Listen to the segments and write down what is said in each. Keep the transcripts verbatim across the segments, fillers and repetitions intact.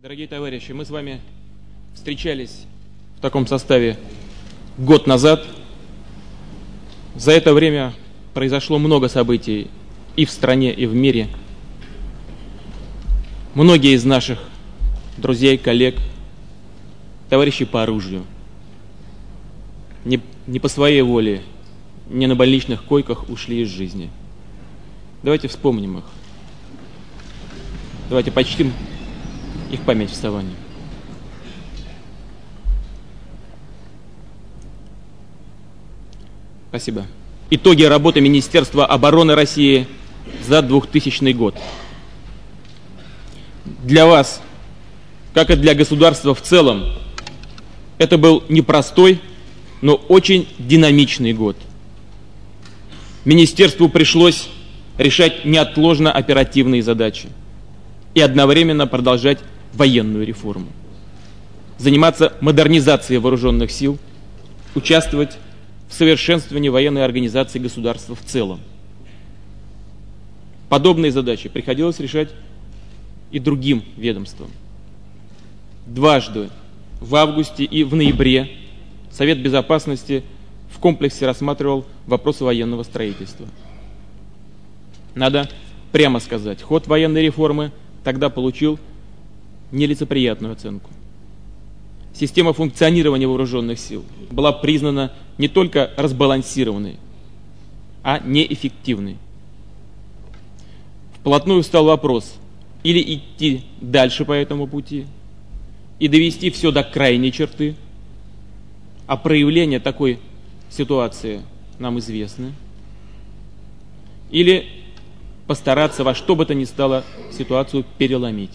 Дорогие товарищи, мы с вами встречались в таком составе год назад. За это время произошло много событий и в стране, и в мире. Многие из наших друзей, коллег, товарищей по оружию не, не по своей воле, не на больничных койках ушли из жизни. Давайте вспомним их. Давайте почтим их память вставания. Спасибо. Итоги работы Министерства обороны России за двухтысячный год. Для вас, как и для государства в целом, это был непростой, но очень динамичный год. Министерству пришлось решать неотложно оперативные задачи и одновременно продолжать военную реформу, заниматься модернизацией вооруженных сил, участвовать в совершенствовании военной организации государства в целом. Подобные задачи приходилось решать и другим ведомствам. Дважды, в августе и в ноябре, Совет Безопасности в комплексе рассматривал вопросы военного строительства. Надо прямо сказать, ход военной реформы тогда получил нелицеприятную оценку. Система функционирования вооруженных сил была признана не только разбалансированной, а неэффективной. Вплотную встал вопрос, или идти дальше по этому пути и довести все до крайней черты, а проявления такой ситуации нам известны, или постараться во что бы то ни стало ситуацию переломить.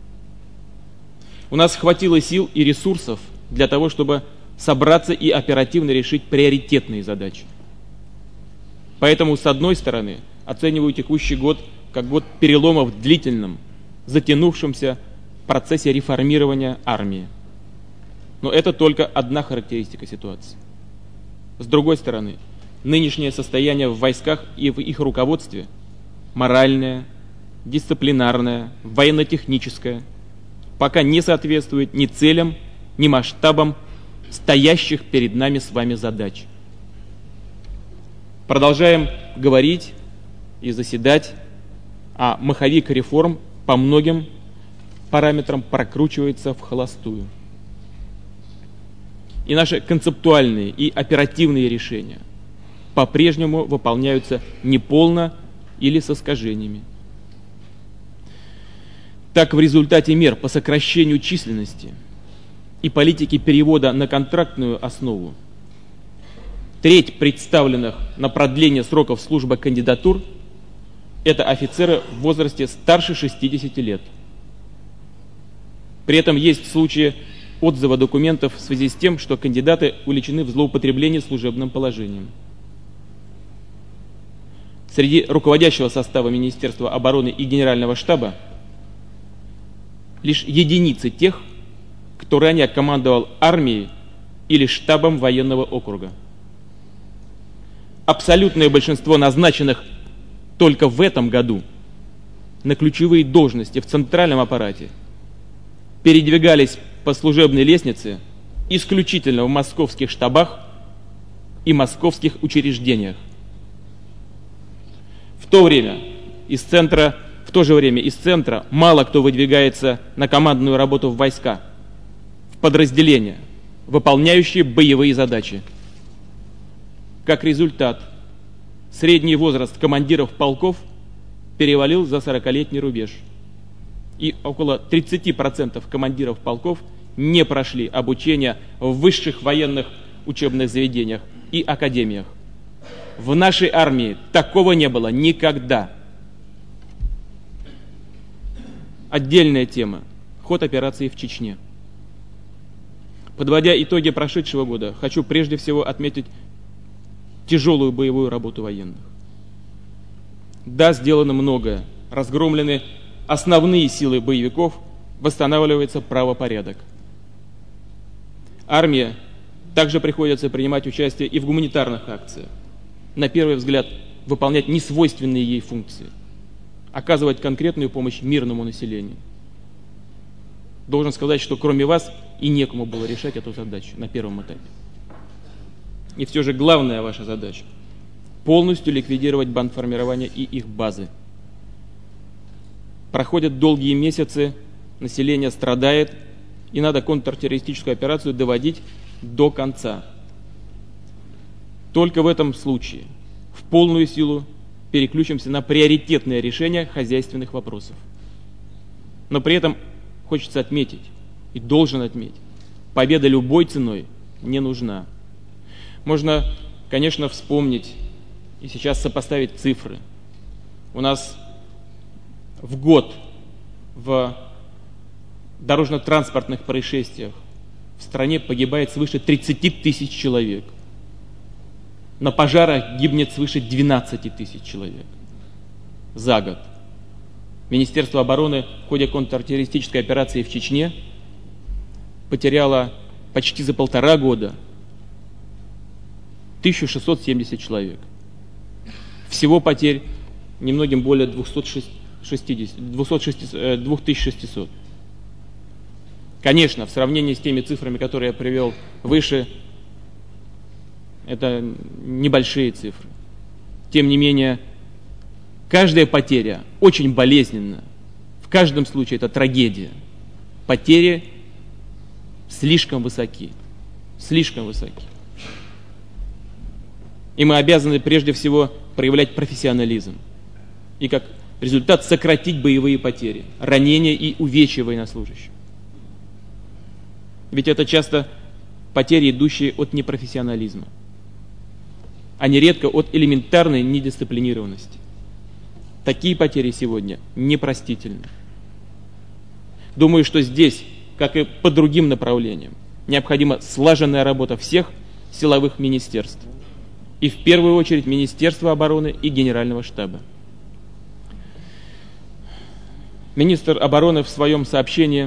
У нас хватило сил и ресурсов для того, чтобы собраться и оперативно решить приоритетные задачи. Поэтому, с одной стороны, оцениваю текущий год как год перелома в длительном, затянувшемся процессе реформирования армии. Но это только одна характеристика ситуации. С другой стороны, нынешнее состояние в войсках и в их руководстве, моральное, дисциплинарное, военно-техническое, пока не соответствует ни целям, ни масштабам стоящих перед нами с вами задач. Продолжаем говорить и заседать, а маховик реформ по многим параметрам прокручивается в холостую. И наши концептуальные и оперативные решения по-прежнему выполняются неполно или с искажениями. Так, в результате мер по сокращению численности и политики перевода на контрактную основу треть представленных на продление сроков службы кандидатур – это офицеры в возрасте старше шестидесяти лет. При этом есть случаи отзыва документов в связи с тем, что кандидаты уличены в злоупотреблении служебным положением. Среди руководящего состава Министерства обороны и Генерального штаба лишь единицы тех, кто ранее командовал армией или штабом военного округа. Абсолютное большинство назначенных только в этом году на ключевые должности в центральном аппарате передвигались по служебной лестнице исключительно в московских штабах и московских учреждениях. В то время из центра В то же время из центра мало кто выдвигается на командную работу в войска, в подразделения, выполняющие боевые задачи. Как результат, средний возраст командиров полков перевалил за сорокалетний рубеж, и около тридцати процентов командиров полков не прошли обучение в высших военных учебных заведениях и академиях. В нашей армии такого не было никогда. Отдельная тема – ход операции в Чечне. Подводя итоги прошедшего года, хочу прежде всего отметить тяжелую боевую работу военных. Да, сделано многое. Разгромлены основные силы боевиков, восстанавливается правопорядок. Армия также приходится принимать участие и в гуманитарных акциях. На первый взгляд, выполнять несвойственные ей функции. Оказывать конкретную помощь мирному населению. Должен сказать, что кроме вас и некому было решать эту задачу на первом этапе. И все же главная ваша задача – полностью ликвидировать бандформирования и их базы. Проходят долгие месяцы, население страдает, и надо контртеррористическую операцию доводить до конца. Только в этом случае в полную силу переключимся на приоритетное решение хозяйственных вопросов. Но при этом хочется отметить, и должен отметить, победа любой ценой не нужна. Можно, конечно, вспомнить и сейчас сопоставить цифры. У нас в год в дорожно-транспортных происшествиях в стране погибает свыше тридцати тысяч человек. На пожарах гибнет свыше двенадцати тысяч человек за год. Министерство обороны в ходе контртеррористической операции в Чечне потеряло почти за полтора года тысячу шестьсот семьдесят человек. Всего потерь немногим более двух тысяч шестисот. Конечно, в сравнении с теми цифрами, которые я привел выше, это небольшие цифры. Тем не менее, каждая потеря очень болезненна. В каждом случае это трагедия. Потери слишком высоки. Слишком высоки. И мы обязаны прежде всего проявлять профессионализм. И как результат сократить боевые потери, ранения и увечья военнослужащих. Ведь это часто потери, идущие от непрофессионализма, а нередко от элементарной недисциплинированности. Такие потери сегодня непростительны. Думаю, что здесь, как и по другим направлениям, необходима слаженная работа всех силовых министерств. И в первую очередь Министерства обороны и Генерального штаба. Министр обороны в своем сообщении,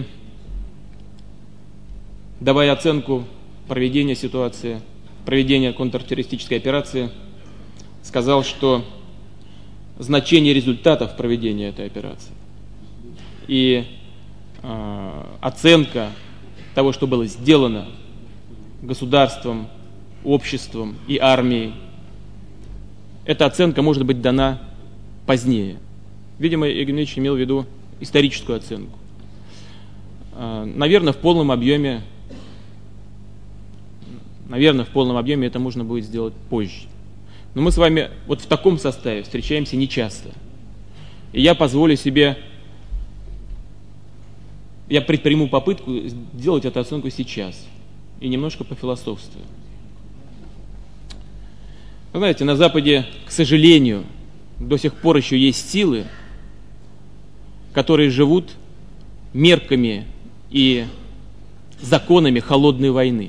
давая оценку проведения ситуации, проведения контртеррористической операции, сказал, что значение результатов проведения этой операции и э, оценка того, что было сделано государством, обществом и армией, эта оценка может быть дана позднее. Видимо, Игорь Ильич имел в виду историческую оценку. Э, наверное, в полном объеме, наверное, в полном объеме это можно будет сделать позже. Но мы с вами вот в таком составе встречаемся нечасто. И я позволю себе, я предприму попытку сделать эту оценку сейчас и немножко пофилософствую. Вы знаете, на Западе, к сожалению, до сих пор еще есть силы, которые живут мерками и законами холодной войны.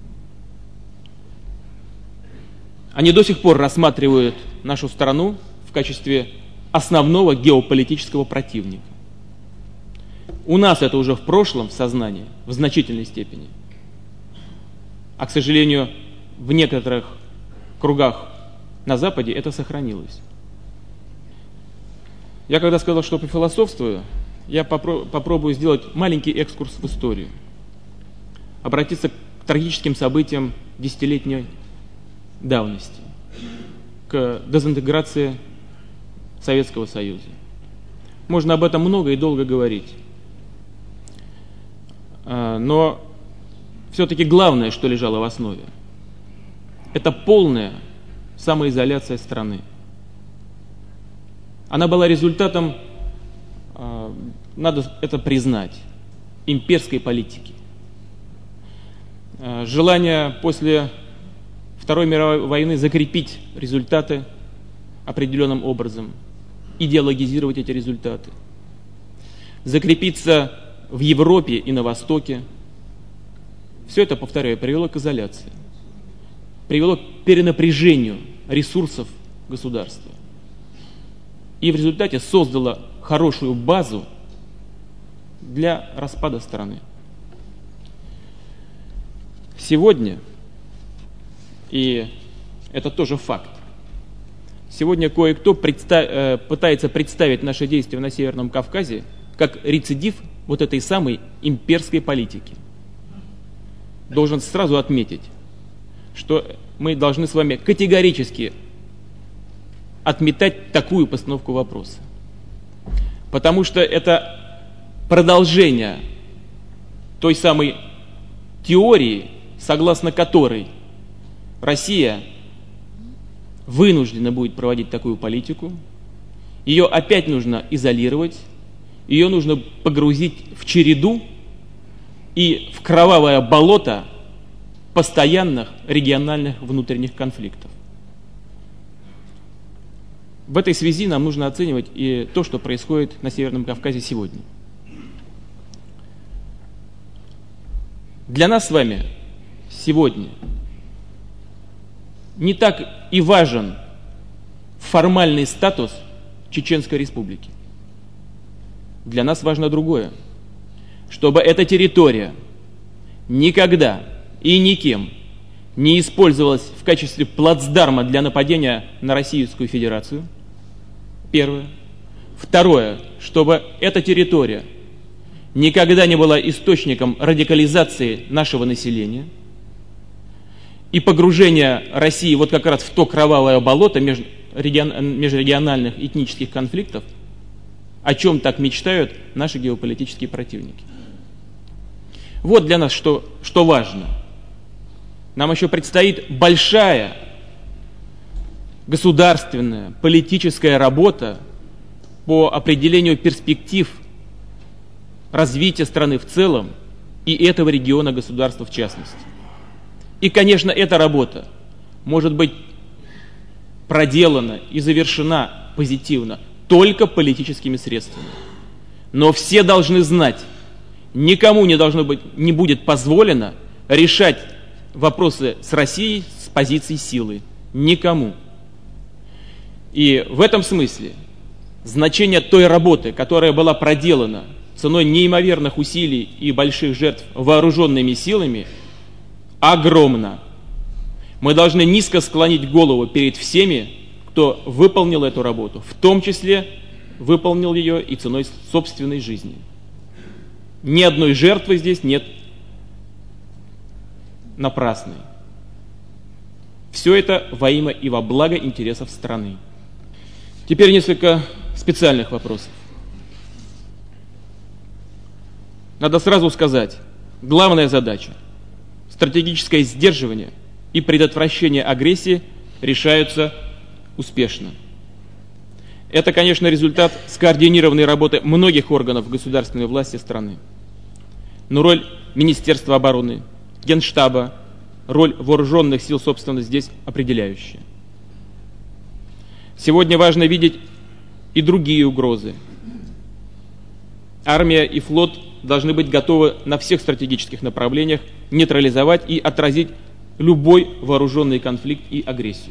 Они до сих пор рассматривают нашу страну в качестве основного геополитического противника. У нас это уже в прошлом в сознании, в значительной степени. А, к сожалению, в некоторых кругах на Западе это сохранилось. Я когда сказал, что пофилософствую, я попро- попробую сделать маленький экскурс в историю. Обратиться к трагическим событиям десятилетней давности, к дезинтеграции Советского Союза. Можно об этом много и долго говорить. Но все-таки главное, что лежало в основе, это полная самоизоляция страны. Она была результатом, надо это признать, имперской политики. Желание после Второй мировой войны закрепить результаты определенным образом, идеологизировать эти результаты, закрепиться в Европе и на Востоке. Все это, повторяю, привело к изоляции, привело к перенапряжению ресурсов государства. И в результате создало хорошую базу для распада страны. Сегодня, и это тоже факт, сегодня кое-кто представ, э, пытается представить наши действия на Северном Кавказе как рецидив вот этой самой имперской политики. Должен сразу отметить, что мы должны с вами категорически отметать такую постановку вопроса. Потому что это продолжение той самой теории, согласно которой Россия вынуждена будет проводить такую политику, ее опять нужно изолировать, ее нужно погрузить в череду и в кровавое болото постоянных региональных внутренних конфликтов. В этой связи нам нужно оценивать и то, что происходит на Северном Кавказе сегодня. Для нас с вами сегодня не так и важен формальный статус Чеченской Республики. Для нас важно другое, чтобы эта территория никогда и никем не использовалась в качестве плацдарма для нападения на Российскую Федерацию. Первое. Второе, чтобы эта территория никогда не была источником радикализации нашего населения и погружения России вот как раз в то кровавое болото межрегиональных этнических конфликтов, о чем так мечтают наши геополитические противники. Вот для нас что, что важно. Нам еще предстоит большая государственная, политическая работа по определению перспектив развития страны в целом и этого региона государства в частности. И, конечно, эта работа может быть проделана и завершена позитивно только политическими средствами. Но все должны знать, никому не должно быть, не будет позволено решать вопросы с Россией с позиции силы. Никому. И в этом смысле значение той работы, которая была проделана ценой неимоверных усилий и больших жертв вооруженными силами, огромно. Мы должны низко склонить голову перед всеми, кто выполнил эту работу, в том числе выполнил ее и ценой собственной жизни. Ни одной жертвы здесь нет напрасной. Все это во имя и во благо интересов страны. Теперь несколько специальных вопросов. Надо сразу сказать, главная задача – стратегическое сдерживание и предотвращение агрессии решаются успешно. Это, конечно, результат скоординированной работы многих органов государственной власти страны. Но роль Министерства обороны, Генштаба, роль вооруженных сил, собственно, здесь определяющая. Сегодня важно видеть и другие угрозы. Армия и флот должны быть готовы на всех стратегических направлениях нейтрализовать и отразить любой вооруженный конфликт и агрессию.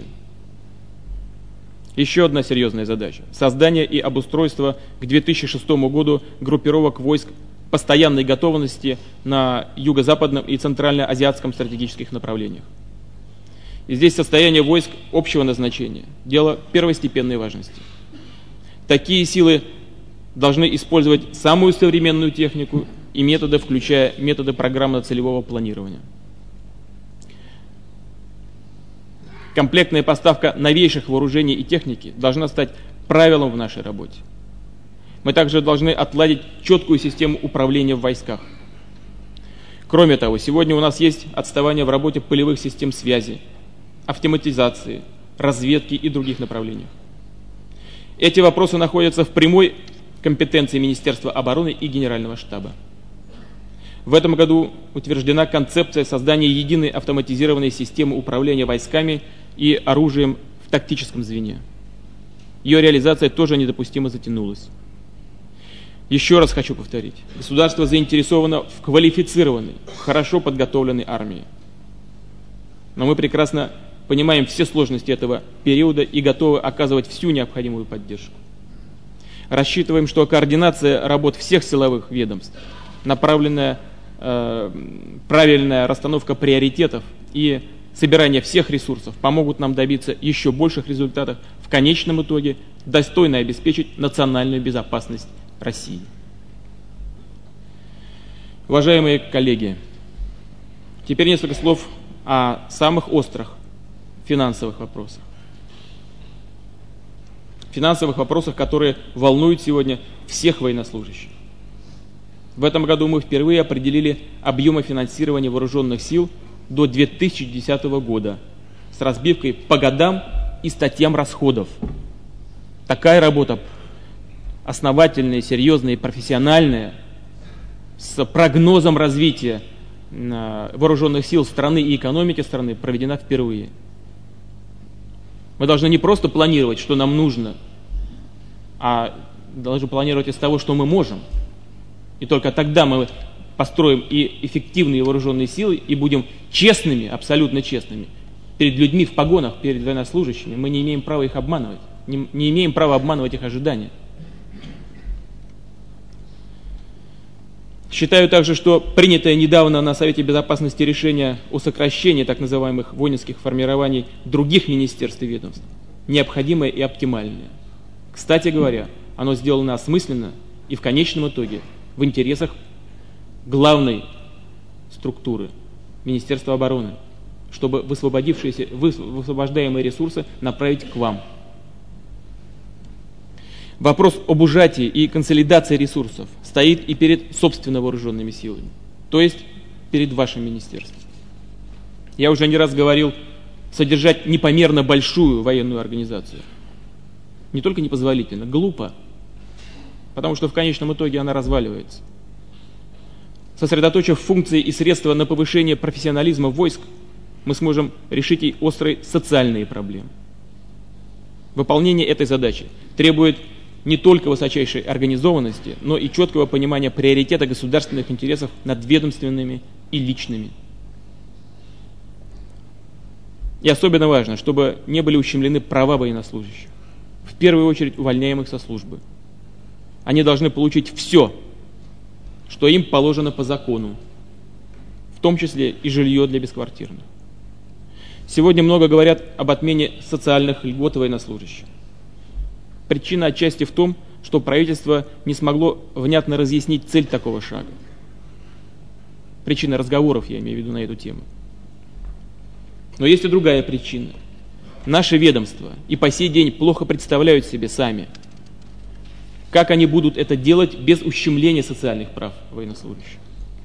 Еще одна серьезная задача – создание и обустройство к две тысячи шестому году группировок войск постоянной готовности на юго-западном и центральноазиатском стратегических направлениях. И здесь состояние войск общего назначения – дело первостепенной важности. Такие силы должны использовать самую современную технику и методы, включая методы программно-целевого планирования. Комплектная поставка новейших вооружений и техники должна стать правилом в нашей работе. Мы также должны отладить четкую систему управления в войсках. Кроме того, сегодня у нас есть отставание в работе полевых систем связи, автоматизации, разведки и других направлениях. Эти вопросы находятся в прямой компетенции Министерства обороны и Генерального штаба. В этом году утверждена концепция создания единой автоматизированной системы управления войсками и оружием в тактическом звене. Ее реализация тоже недопустимо затянулась. Еще раз хочу повторить. Государство заинтересовано в квалифицированной, хорошо подготовленной армии. Но мы прекрасно понимаем все сложности этого периода и готовы оказывать всю необходимую поддержку. Рассчитываем, что координация работ всех силовых ведомств, направленная э, правильная расстановка приоритетов и собирание всех ресурсов помогут нам добиться еще больших результатов, в конечном итоге достойно обеспечить национальную безопасность России. Уважаемые коллеги, теперь несколько слов о самых острых финансовых вопросах. Финансовых вопросах, которые волнуют сегодня всех военнослужащих. В этом году мы впервые определили объемы финансирования вооруженных сил до две тысячи десятого года с разбивкой по годам и статьям расходов. Такая работа основательная, серьезная и профессиональная, с прогнозом развития вооруженных сил страны и экономики страны, проведена впервые. Мы должны не просто планировать, что нам нужно, а должны планировать из того, что мы можем. И только тогда мы построим и эффективные вооруженные силы, и будем честными, абсолютно честными, перед людьми в погонах, перед военнослужащими. Мы не имеем права их обманывать, не, не имеем права обманывать их ожидания. Считаю также, что принятое недавно на Совете Безопасности решение о сокращении так называемых воинских формирований других министерств и ведомств необходимое и оптимальное. Кстати говоря, оно сделано осмысленно и в конечном итоге в интересах главной структуры Министерства обороны, чтобы высвободившиеся, высвобождаемые ресурсы направить к вам. Вопрос об ужатии и консолидации ресурсов стоит и перед собственно вооруженными силами, то есть перед вашим министерством. Я уже не раз говорил, содержать непомерно большую военную организацию не только непозволительно, глупо, потому что в конечном итоге она разваливается. Сосредоточив функции и средства на повышение профессионализма войск, мы сможем решить и острые социальные проблемы. Выполнение этой задачи требует не только высочайшей организованности, но и четкого понимания приоритета государственных интересов над ведомственными и личными. И особенно важно, чтобы не были ущемлены права военнослужащих, в первую очередь увольняемых со службы. Они должны получить все, что им положено по закону, в том числе и жилье для бесквартирных. Сегодня много говорят об отмене социальных льгот военнослужащих. Причина отчасти в том, что правительство не смогло внятно разъяснить цель такого шага. Причина разговоров, я имею в виду, на эту тему. Но есть и другая причина. Наши ведомства и по сей день плохо представляют себе сами, как они будут это делать без ущемления социальных прав военнослужащих.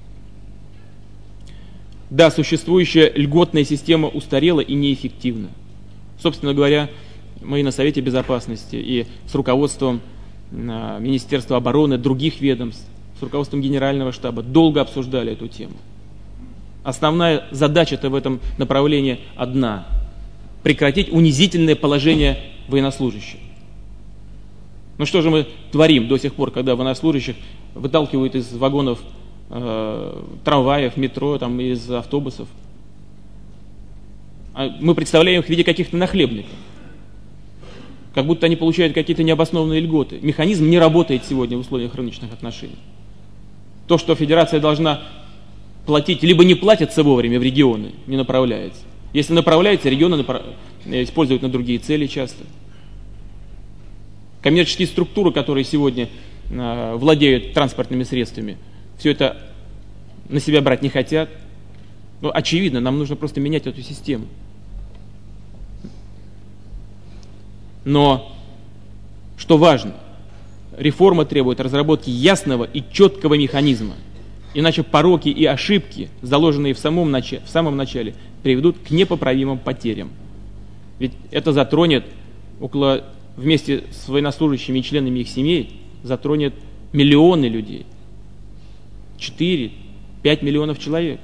Да, существующая льготная система устарела и неэффективна. Собственно говоря, мы и на Совете Безопасности, и с руководством Министерства обороны, других ведомств, с руководством Генерального штаба долго обсуждали эту тему. Основная задача-то в этом направлении одна – прекратить унизительное положение военнослужащих. Ну что же мы творим до сих пор, когда военнослужащих выталкивают из вагонов э, трамваев, метро, там, из автобусов? А мы представляем их в виде каких-то нахлебников, как будто они получают какие-то необоснованные льготы. Механизм не работает сегодня в условиях рыночных отношений. То, что федерация должна платить, либо не платится вовремя в регионы, не направляется. Если направляется, регионы направ... используют на другие цели часто. Коммерческие структуры, которые сегодня э, владеют транспортными средствами, все это на себя брать не хотят. Но очевидно, нам нужно просто менять эту систему. Но, что важно, реформа требует разработки ясного и четкого механизма. Иначе пороки и ошибки, заложенные в самом, начале, в самом начале, приведут к непоправимым потерям. Ведь это затронет около, вместе с военнослужащими и членами их семей, затронет миллионы людей. четыре-пять миллионов человек.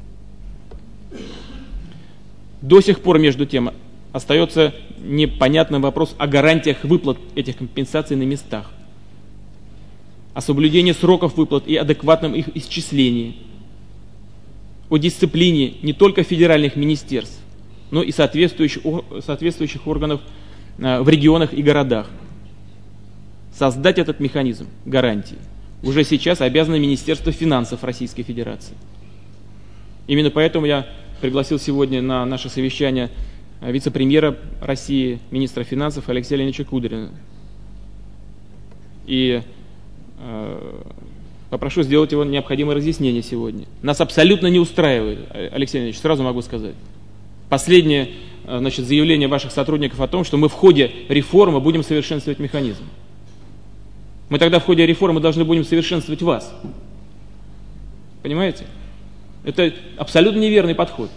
До сих пор, между тем, остается непонятным вопрос о гарантиях выплат этих компенсаций на местах, о соблюдении сроков выплат и адекватном их исчислении, о дисциплине не только федеральных министерств, но и соответствующих, соответствующих органов в регионах и городах. Создать этот механизм гарантий уже сейчас обязано Министерство финансов Российской Федерации. Именно поэтому я пригласил сегодня на наше совещание вице-премьера России, министра финансов Алексея Леонидовича Кудрина. И э, Попрошу сделать его необходимое разъяснение сегодня. Нас абсолютно не устраивает, Алексей Леонидович, сразу могу сказать. Последнее, значит, заявление ваших сотрудников о том, что мы в ходе реформы будем совершенствовать механизм. Мы тогда в ходе реформы должны будем совершенствовать вас. Понимаете? Это абсолютно неверный подход.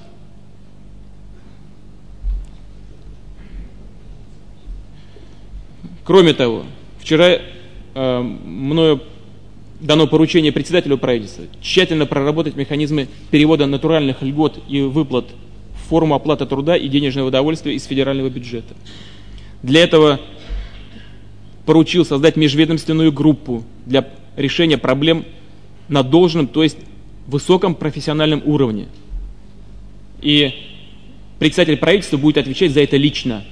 Кроме того, вчера э, мною дано поручение председателю правительства тщательно проработать механизмы перевода натуральных льгот и выплат в форму оплаты труда и денежного удовольствия из федерального бюджета. Для этого поручил создать межведомственную группу для решения проблем на должном, то есть высоком профессиональном уровне. И председатель правительства будет отвечать за это лично.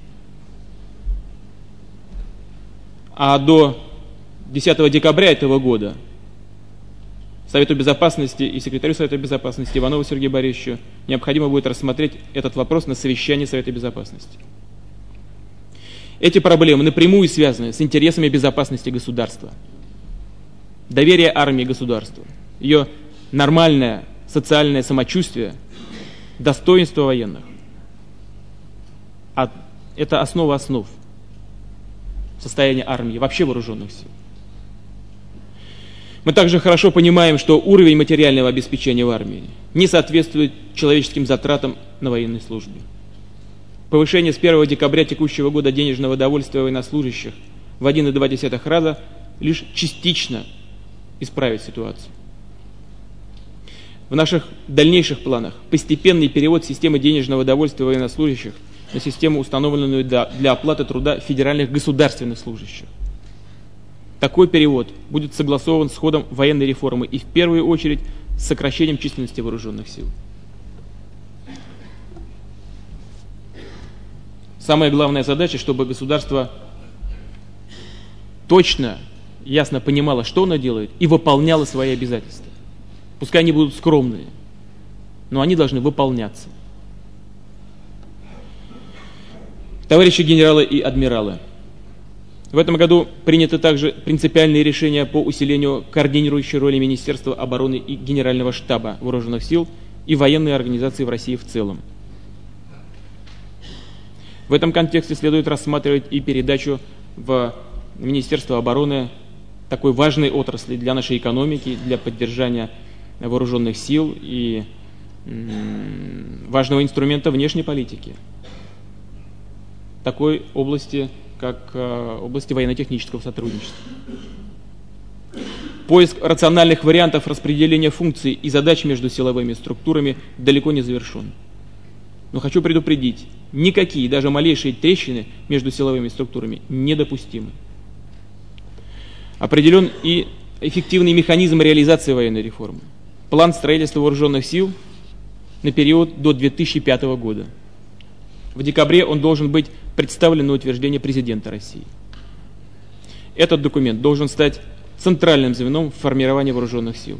А до десятого декабря этого года Совету Безопасности и секретарю Совета Безопасности Иванову Сергею Борисовичу необходимо будет рассмотреть этот вопрос на совещании Совета Безопасности. Эти проблемы напрямую связаны с интересами безопасности государства, доверие армии государству, ее нормальное социальное самочувствие, достоинство военных. А это основа основ состояния армии, вообще вооруженных сил. Мы также хорошо понимаем, что уровень материального обеспечения в армии не соответствует человеческим затратам на военной службе. Повышение с первого декабря текущего года денежного довольствия военнослужащих в один и два десятых раза лишь частично исправит ситуацию. В наших дальнейших планах постепенный перевод системы денежного довольствия военнослужащих на систему, установленную для оплаты труда федеральных государственных служащих. Такой перевод будет согласован с ходом военной реформы и в первую очередь с сокращением численности вооруженных сил. Самая главная задача, чтобы государство точно, ясно понимало, что оно делает, и выполняло свои обязательства. Пускай они будут скромные, но они должны выполняться. Товарищи генералы и адмиралы, в этом году приняты также принципиальные решения по усилению координирующей роли Министерства обороны и Генерального штаба Вооруженных сил и военной организации в России в целом. В этом контексте следует рассматривать и передачу в Министерство обороны такой важной отрасли для нашей экономики, для поддержания вооруженных сил и важного инструмента внешней политики. Такой области, как области военно-технического сотрудничества. Поиск рациональных вариантов распределения функций и задач между силовыми структурами далеко не завершен. Но хочу предупредить, никакие, даже малейшие трещины между силовыми структурами недопустимы. Определен и эффективный механизм реализации военной реформы. План строительства вооруженных сил на период до две тысячи пятого года. В декабре он должен быть представлен на утверждение президента России. Этот документ должен стать центральным звеном в формировании вооруженных сил.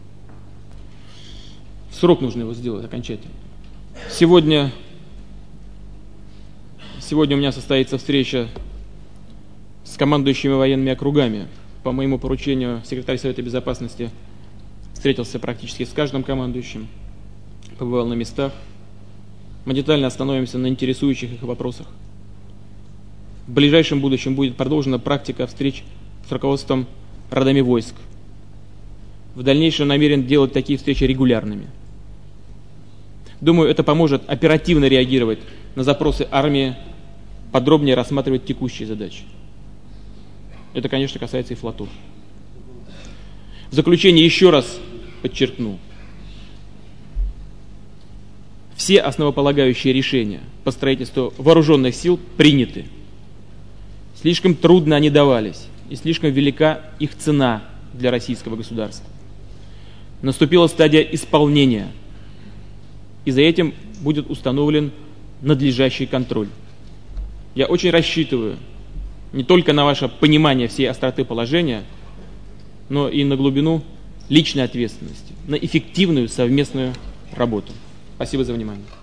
В срок нужно его сделать окончательно. Сегодня, сегодня у меня состоится встреча с командующими военными округами. По моему поручению секретарь Совета Безопасности встретился практически с каждым командующим, побывал на местах. Мы детально остановимся на интересующих их вопросах. В ближайшем будущем будет продолжена практика встреч с руководством родами войск. В дальнейшем намерен делать такие встречи регулярными. Думаю, это поможет оперативно реагировать на запросы армии, подробнее рассматривать текущие задачи. Это, конечно, касается и флотов. В заключение еще раз подчеркну. Все основополагающие решения по строительству вооруженных сил приняты. Слишком трудно они давались, и слишком велика их цена для российского государства. Наступила стадия исполнения, и за этим будет установлен надлежащий контроль. Я очень рассчитываю не только на ваше понимание всей остроты положения, но и на глубину личной ответственности, на эффективную совместную работу. Спасибо за внимание.